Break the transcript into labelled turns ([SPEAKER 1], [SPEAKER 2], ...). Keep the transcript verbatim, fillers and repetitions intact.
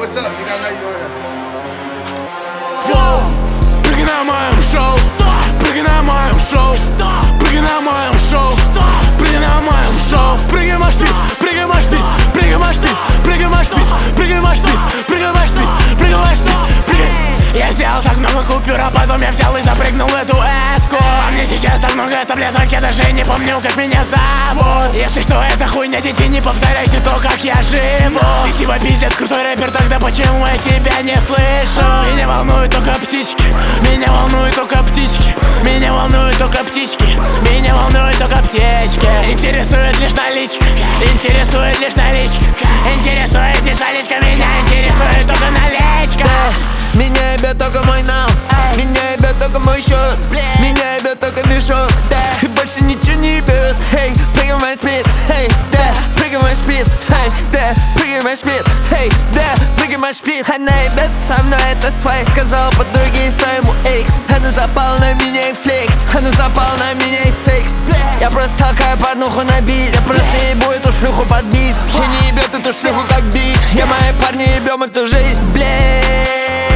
[SPEAKER 1] what's up, nigga? I know you on that.
[SPEAKER 2] Flow, прыгай на моем шоу, прыгай на моем шоу, прыгай на моем шоу, прыгай на моем шоу, прыгай маш бит, прыгай маш бит, прыгай маш бит, прыгай маш бит, прыгай маш бит, прыгай маш бит, прыгай маш бит, прыгай. Я сделал так много купюр, а потом я взял и запрыгнул эту эску. А мне сейчас так много таблеток, я даже не помню, как меня зовут. Если что, это хуйня, дети, не повторяйте то, как я живу. Ты типа пиздец крутой рэпер, тогда почему я тебя не слышу? Меня волнуют только птички, меня волнуют только птички, меня волнуют только птички, меня волнуют только птички. Интересует лишь наличка, интересует лишь наличка, интересует лишь наличка, меня интересует только наличка.
[SPEAKER 3] Меня ебет только мой нам, меня ебет только мой счет, меня ебет только мешок, да, и больше ничего не ебет. Эй, прыгай в мой спид, эй, да, прыгай в мой спид, эй, да, прыгай в мой спид, эй, да, прыгай в мой спид. Она ебет со мной, это свай, сказала подруге своему экс. Она запала на меня и флекс, она запала на меня и секс. Я просто толкаю порнуху на бит, я просто ебу эту шлюху под бит. Я не ебет эту шлюху как бит, я мои парни ебем эту жизнь, блядь.